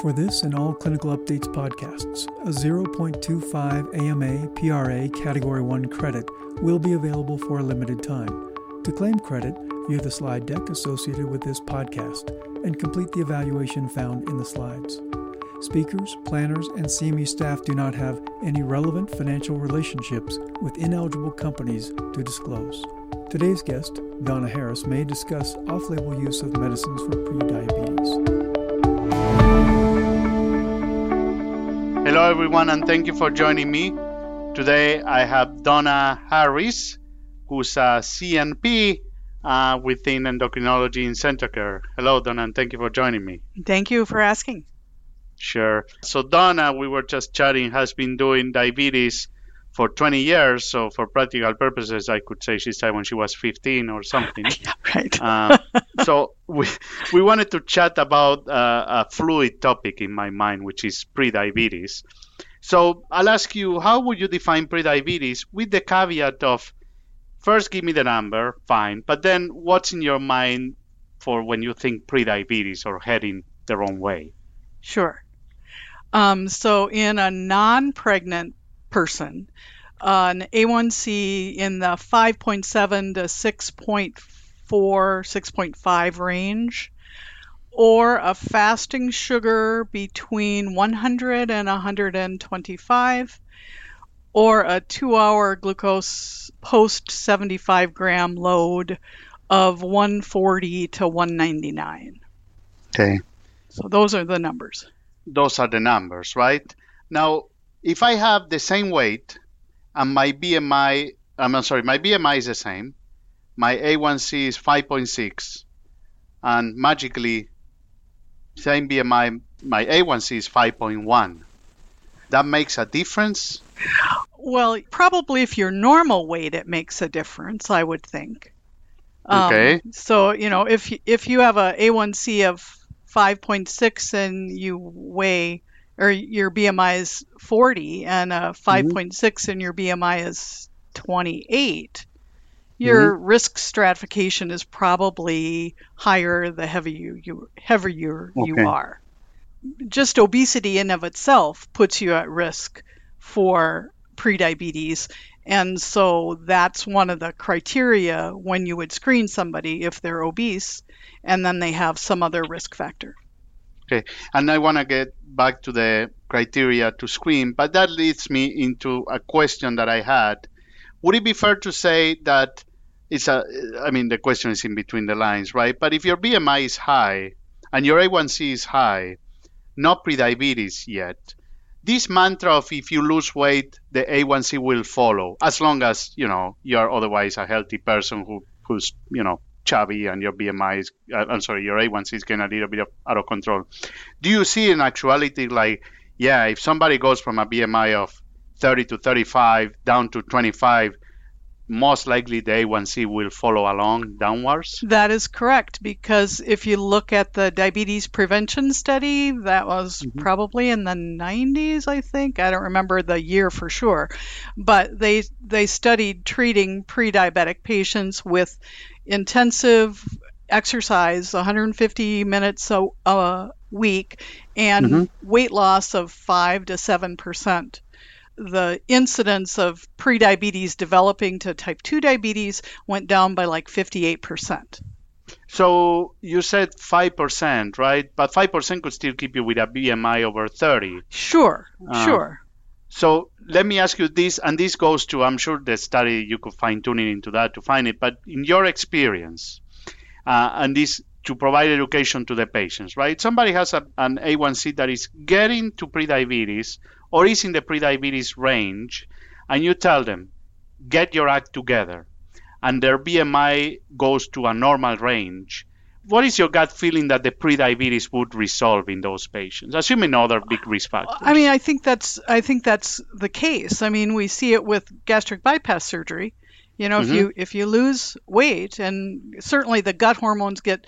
For this and all Clinical Updates podcasts, a 0.25 AMA PRA Category 1 credit will be available for a limited time. To claim credit, view the slide deck associated with this podcast and complete the evaluation found in the slides. Speakers, planners, and CME staff do not have any relevant financial relationships with ineligible companies to disclose. Today's guest, Donna Harris, may discuss off-label use of medicines for prediabetes. Hello everyone, and thank you for joining me. Today I have Donna Harris, who's a CNP within endocrinology in Centracare. Hello Donna, and thank you for joining me. Thank you for asking. Sure. So Donna, we were just chatting, has been doing diabetes for 20 years. So for practical purposes, I could say she started when she was 15 or something. Right. So we wanted to chat about a fluid topic in my mind, which is prediabetes. So I'll ask you, how would you define prediabetes with the caveat of, first give me the number, fine, but then what's in your mind for when you think prediabetes or heading the wrong way? Sure. So in a non-pregnant person, an A1C in the 5.7 to 6.4, 6.5 range, or a fasting sugar between 100 and 125, or a 2-hour glucose post 75 gram load of 140 to 199. Okay. So those are the numbers. Those are the numbers, right? Now, if I have the same weight and my BMI is the same, my A1C is 5.6, and magically, same BMI, my A1C is 5.1. That makes a difference? Well, probably if you're normal weight, it makes a difference, I would think. Okay. So, if you have a A1C of 5.6 and you weigh, or your BMI is 40 and a 5.6 and your BMI is 28, your risk stratification is probably higher the heavier you are. Just obesity in of itself puts you at risk for prediabetes. And so that's one of the criteria when you would screen somebody if they're obese and then they have some other risk factor. Okay, and I want to get back to the criteria to screen, but that leads me into a question that I had. Would it be fair to say that the question is in between the lines, right? But if your BMI is high and your A1C is high, not prediabetes yet, this mantra of if you lose weight, the A1C will follow, as long as, you're otherwise a healthy person who's, chubby and your BMI is, your A1C is getting a little bit out of control. Do you see in actuality, if somebody goes from a BMI of 30 to 35 down to 25, most likely the A1C will follow along downwards? That is correct, because if you look at the diabetes prevention study, that was probably in the 90s, I think. I don't remember the year for sure. But they studied treating pre-diabetic patients with intensive exercise, 150 minutes a week, and weight loss of 5 to 7%. The incidence of prediabetes developing to type 2 diabetes went down by 58%. So you said 5%, right? But 5% could still keep you with a BMI over 30. Sure. So let me ask you this, and this goes to, I'm sure the study, you could fine tune it into that to find it, but in your experience, and this to provide education to the patients, right? Somebody has an A1C that is getting to prediabetes or is in the prediabetes range, and you tell them, get your act together, and their BMI goes to a normal range. What is your gut feeling that the prediabetes would resolve in those patients, assuming other big risk factors? I think that's the case. We see it with gastric bypass surgery. If you lose weight, and certainly the gut hormones get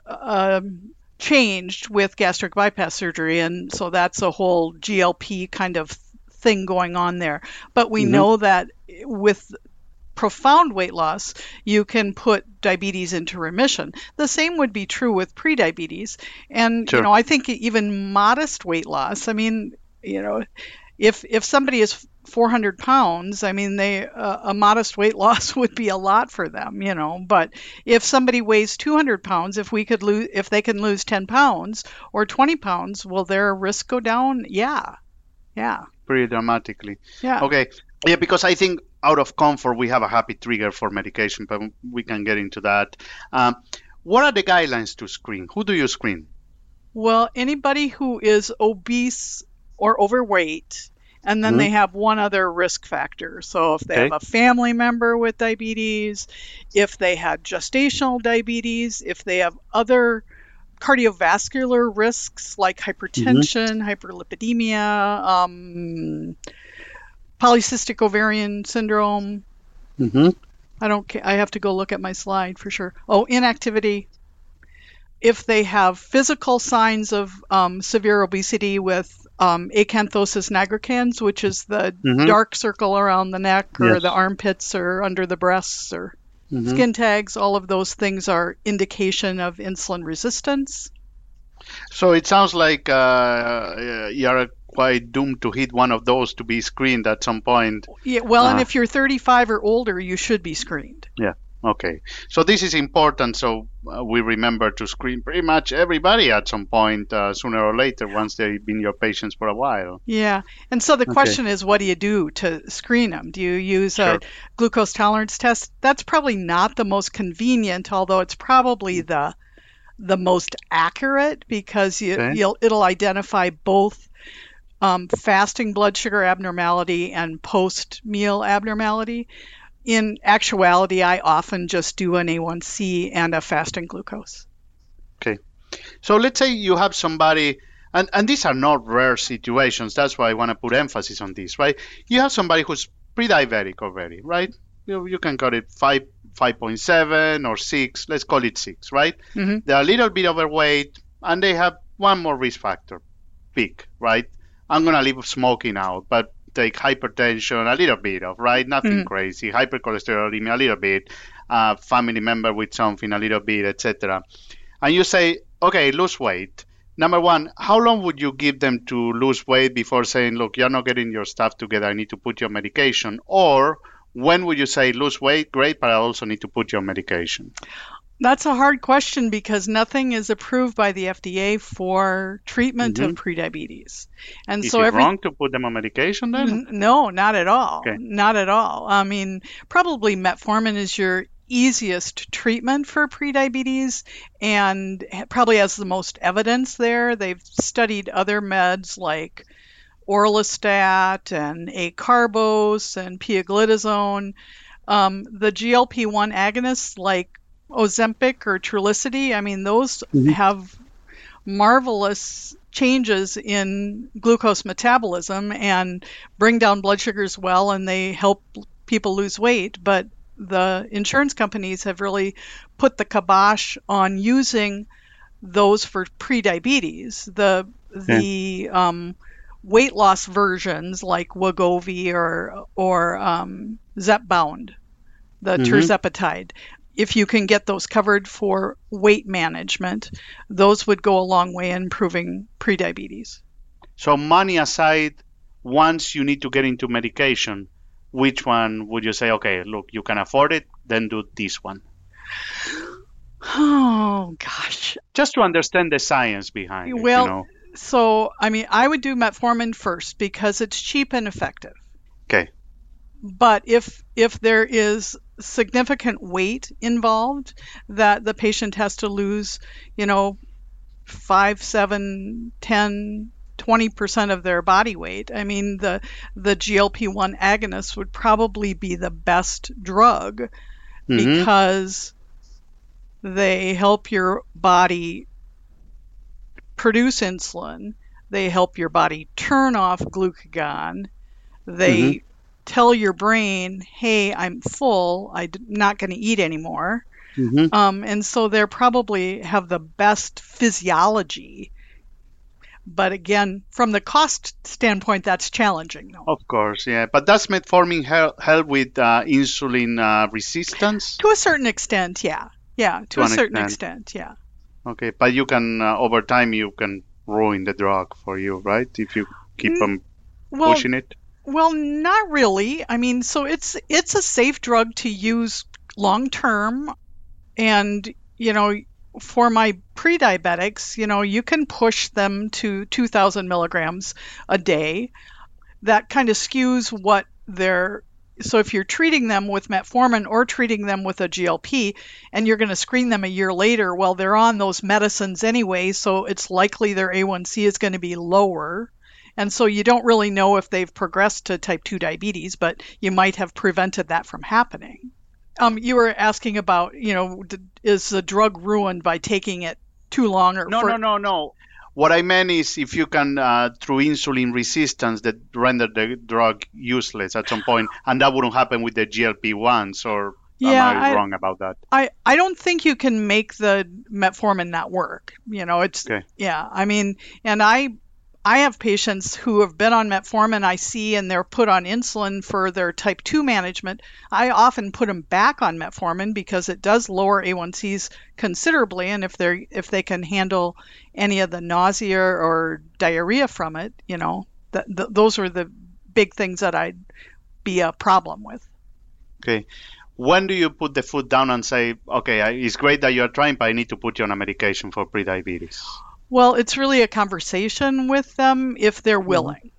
changed with gastric bypass surgery, and so that's a whole GLP kind of thing going on there. But we know that with profound weight loss, you can put diabetes into remission. The same would be true with prediabetes. And, Sure. I think even modest weight loss, I mean, if somebody is 400 pounds, I mean, a modest weight loss would be a lot for them, But if somebody weighs 200 pounds, if they can lose 10 pounds or 20 pounds, will their risk go down? Yeah. Pretty dramatically. Yeah. Okay. Yeah, because I think out of comfort, we have a happy trigger for medication, but we can get into that. What are the guidelines to screen? Who do you screen? Well, anybody who is obese or overweight, and then they have one other risk factor. So if they have a family member with diabetes, if they had gestational diabetes, if they have other cardiovascular risks like hypertension, hyperlipidemia, polycystic ovarian syndrome. I have to go look at my slide for sure. Oh, inactivity. If they have physical signs of severe obesity with acanthosis nigricans, which is the dark circle around the neck or the armpits or under the breasts or skin tags, all of those things are indication of insulin resistance. So it sounds like you're quite doomed to hit one of those to be screened at some point. Yeah, well, and if you're 35 or older, you should be screened. Yeah. Okay. So this is important. So we remember to screen pretty much everybody at some point, sooner or later, once they've been your patients for a while. Yeah. And so the question is, what do you do to screen them? Do you use a glucose tolerance test? That's probably not the most convenient, although it's probably the most accurate because it'll identify both fasting blood sugar abnormality and post-meal abnormality. In actuality, I often just do an A1C and a fasting glucose. Okay. So let's say you have somebody, and these are not rare situations. That's why I want to put emphasis on this, right? You have somebody who's pre-diabetic already, right? You can call it 5.7 or 6. Let's call it 6, right? They're a little bit overweight, and they have one more risk factor, big, right? I'm going to leave smoking out, but take hypertension, a little bit of, right? Nothing crazy. Hypercholesterolemia, a little bit. Family member with something, a little bit, etc. And you say, okay, lose weight. Number one, how long would you give them to lose weight before saying, look, you're not getting your stuff together, I need to put your medication? Or when would you say, lose weight, great, but I also need to put your medication? That's a hard question because nothing is approved by the FDA for treatment of prediabetes. And is so it wrong to put them on medication then? No, not at all. Okay. Not at all. I mean, probably metformin is your easiest treatment for prediabetes and probably has the most evidence there. They've studied other meds like orlistat and acarbose and pioglitazone. The GLP-1 agonists like Ozempic or Trulicity, I mean, those have marvelous changes in glucose metabolism and bring down blood sugars well, and they help people lose weight. But the insurance companies have really put the kibosh on using those for prediabetes. The weight loss versions like Wegovy or Zepbound, the tirzepatide, if you can get those covered for weight management, those would go a long way in improving prediabetes. So money aside, once you need to get into medication, which one would you say, okay, look, you can afford it, then do this one? Oh, gosh. Just to understand the science behind it. Well, so, I mean, I would do metformin first because it's cheap and effective. Okay. But if there is significant weight involved that the patient has to lose, 5, 7, 10, 20% of their body weight, I mean, the GLP-1 agonist would probably be the best drug because they help your body produce insulin. They help your body turn off glucagon. They tell your brain, hey, I'm full, I'm not going to eat anymore. And so they probably have the best physiology. But again, from the cost standpoint, that's challenging, though. Of course, yeah. But does metformin help with insulin resistance? To a certain extent, yeah. Yeah, to a certain extent, yeah. Okay, but you can, over time, you can ruin the drug for you, right? If you keep pushing it? Well, not really. I mean, so it's a safe drug to use long term. And, for my pre-diabetics, you can push them to 2,000 milligrams a day. That kind of skews what they're, so if you're treating them with metformin or treating them with a GLP and you're going to screen them a year later, well, they're on those medicines anyway, so it's likely their A1C is going to be lower. And so you don't really know if they've progressed to type 2 diabetes, but you might have prevented that from happening. You were asking about, is the drug ruined by taking it too long? No. What I meant is if you can, through insulin resistance, that render the drug useless at some point, and that wouldn't happen with the GLP-1s, or am I wrong about that? I don't think you can make the metformin not work. Okay. Yeah, I mean, and I have patients who have been on metformin, I see, and they're put on insulin for their type 2 management. I often put them back on metformin because it does lower A1Cs considerably, and if they can handle any of the nausea or diarrhea from it, those are the big things that I'd be a problem with. Okay. When do you put the foot down and say, okay, it's great that you're trying, but I need to put you on a medication for prediabetes? Well, it's really a conversation with them if they're willing.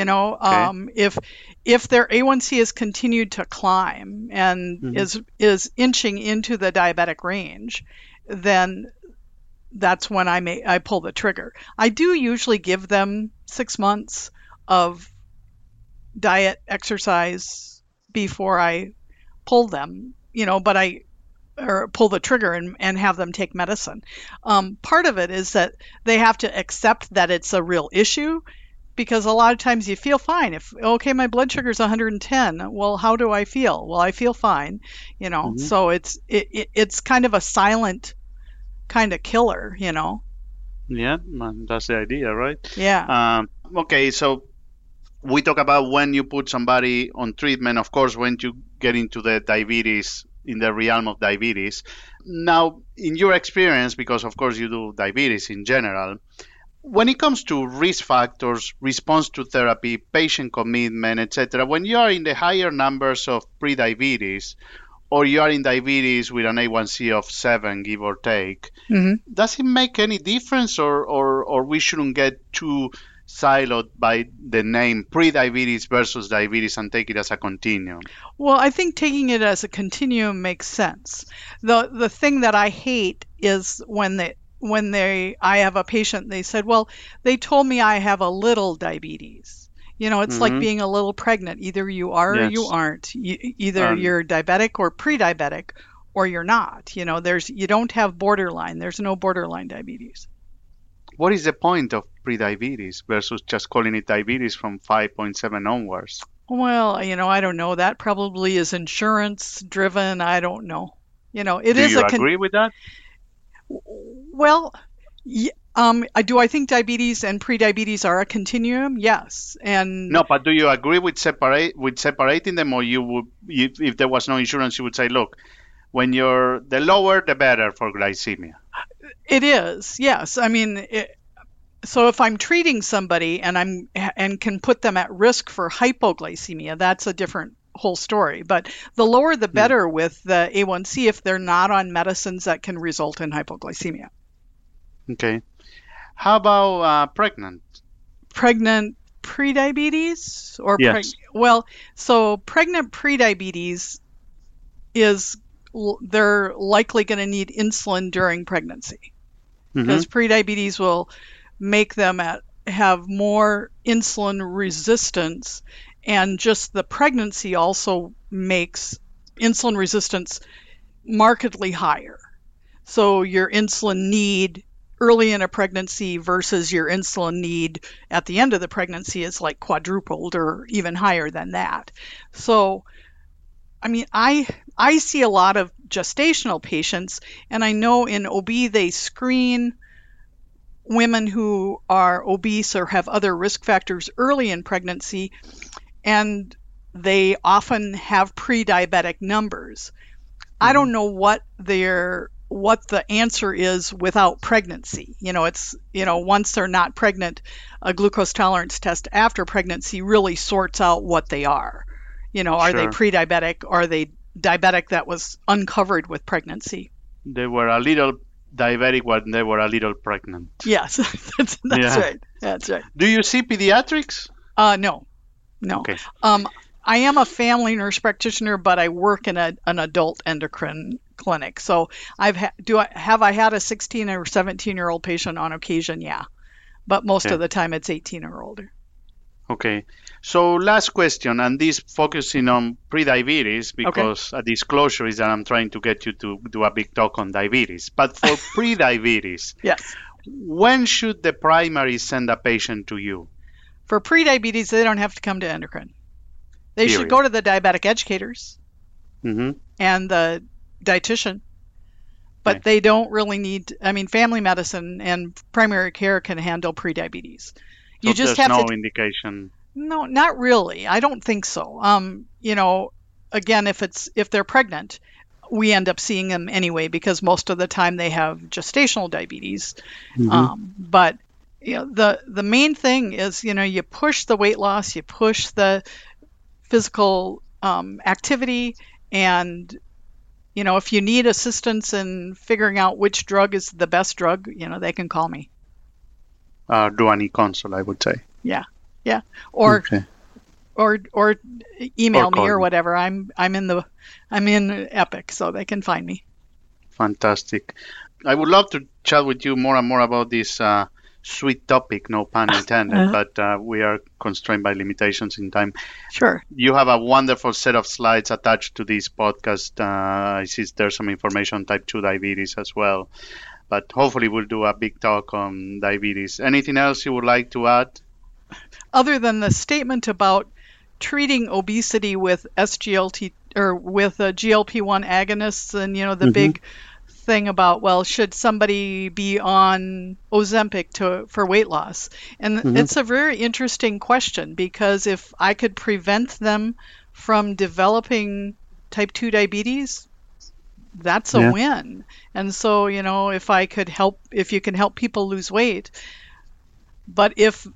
Okay. If their A1C has continued to climb and is inching into the diabetic range, then that's when I pull the trigger. I do usually give them 6 months of diet exercise before I pull them, or pull the trigger and have them take medicine. Part of it is that they have to accept that it's a real issue, because a lot of times you feel fine. My blood sugar is 110. Well, how do I feel? Well, I feel fine. So it's kind of a silent kind of killer. Yeah, that's the idea, right? Yeah. Okay, so we talk about when you put somebody on treatment. Of course, when you get into the diabetes, in the realm of diabetes. Now, in your experience, because of course you do diabetes in general, when it comes to risk factors, response to therapy, patient commitment, etc., when you are in the higher numbers of prediabetes, or you are in diabetes with an A1C of 7, give or take, does it make any difference, or we shouldn't get too siloed by the name prediabetes versus diabetes and take it as a continuum? Well, I think taking it as a continuum makes sense. The thing that I hate is when I have a patient, they said, well, they told me I have a little diabetes. It's like being a little pregnant. Either you are or you aren't. Either you're diabetic or pre-diabetic, or you're not. You don't have borderline. There's no borderline diabetes. What is the point of prediabetes versus just calling it diabetes from 5.7 onwards? Well, I don't know. That probably is insurance driven. I don't know. Do you agree with that? Well, do I think diabetes and prediabetes are a continuum? Yes. And no, but do you agree with separating them, or if there was no insurance, you would say, look, when you're the lower, the better for glycemia? It is, yes. I mean, so if I'm treating somebody and can put them at risk for hypoglycemia, that's a different whole story. But the lower the better with the A1C if they're not on medicines that can result in hypoglycemia. Okay. How about pregnant? Pregnant prediabetes or yes. So pregnant prediabetes they're likely going to need insulin during pregnancy, because prediabetes will make them have more insulin resistance, and just the pregnancy also makes insulin resistance markedly higher. So your insulin need early in a pregnancy versus your insulin need at the end of the pregnancy is like quadrupled or even higher than that. So I mean, I see a lot of gestational patients, and I know in OB they screen women who are obese or have other risk factors early in pregnancy, and they often have pre-diabetic numbers. I don't know what the answer is without pregnancy. It's, once they're not pregnant, a glucose tolerance test after pregnancy really sorts out what they are. Are they pre-diabetic? Are they diabetic that was uncovered with pregnancy? They were a little diabetic when they were a little pregnant. Yes, that's right. That's right. Do you see pediatrics? No. Okay. I am a family nurse practitioner, but I work in an adult endocrine clinic. So have I had a 16 or 17-year-old patient on occasion? Yeah, but most of the time it's 18 or older. Okay. So last question, and this focusing on prediabetes, because a disclosure is that I'm trying to get you to do a big talk on diabetes. But for prediabetes, yes, when should the primary send a patient to you? For prediabetes, they don't have to come to endocrine. They should go to the diabetic educators and the dietitian, but they don't really need. Family medicine and primary care can handle prediabetes. So you just have no indication. No, not really. I don't think so. Again, if they're pregnant, we end up seeing them anyway because most of the time they have gestational diabetes. But the main thing is you push the weight loss, you push the physical activity, and if you need assistance in figuring out which drug is the best drug, they can call me. Do an e-consult, I would say. Yeah. Or email me or whatever. I'm in Epic, so they can find me. Fantastic. I would love to chat with you more and more about this sweet topic, no pun intended, but we are constrained by limitations in time. Sure. You have a wonderful set of slides attached to this podcast. I see there's some information on type 2 diabetes as well. But hopefully we'll do a big talk on diabetes. Anything else you would like to add? Other than the statement about treating obesity with SGLT or with GLP-1 agonists, and the big thing about, should somebody be on Ozempic for weight loss? And it's a very interesting question, because if I could prevent them from developing type 2 diabetes, that's a win. And so, if you can help people lose weight, but if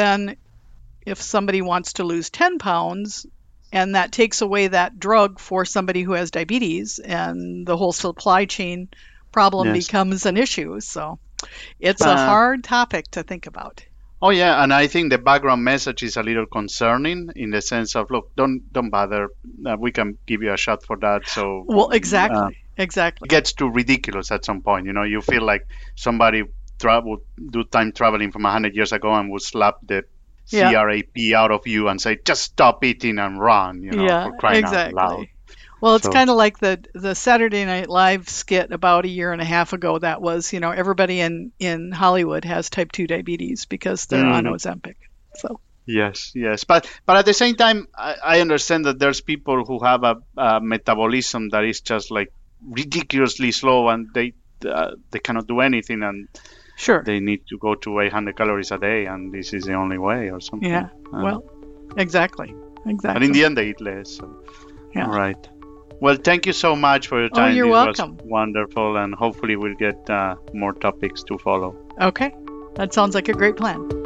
somebody wants to lose 10 pounds and that takes away that drug for somebody who has diabetes, and the whole supply chain problem becomes an issue. So it's a hard topic to think about. Oh yeah, and I think the background message is a little concerning in the sense of, look, don't bother. We can give you a shot for that. So exactly. It gets too ridiculous at some point. You feel like somebody would do time traveling from 100 years ago and would slap the CRAP out of you and say, just stop eating and run. For crying out loud. Well, it's kind of like the Saturday Night Live skit about a year and a half ago that was, everybody in Hollywood has type 2 diabetes because they're on Ozempic. So Yes. But at the same time, I understand that there's people who have a metabolism that is just like ridiculously slow, and they cannot do anything, and they need to go to 800 calories a day, and this is the only way or something. Yeah, exactly. And in the end, they eat less. So. Yeah. All right. Well, thank you so much for your time. Oh, you're welcome. Was wonderful, and hopefully we'll get more topics to follow. Okay. That sounds like a great plan.